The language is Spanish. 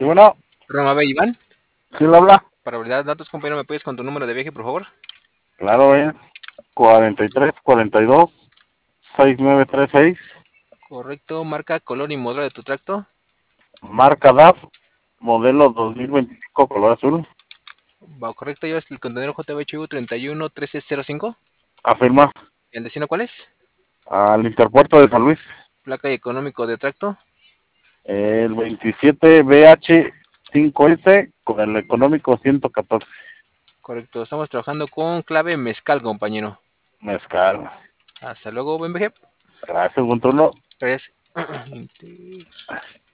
bueno, Roma B, Iván. ¿sí lo habla? Para validar datos, compañero, ¿me puedes con tu número de viaje, por favor? Claro, 43 42 6936, Correcto. Marca, color y modelo de tu tracto. marca DAF, modelo 2025, color azul. Va, correcto. Llevas el contenedor JBHU 311305. Afirma ¿El destino cuál es? al Interpuerto de San Luis, Placa y económico de tracto. el 27BH5S con el económico 114. Correcto. Estamos trabajando con clave mezcal, compañero. Mezcal. Hasta luego, buen viaje. Gracias, buen turno. Gracias.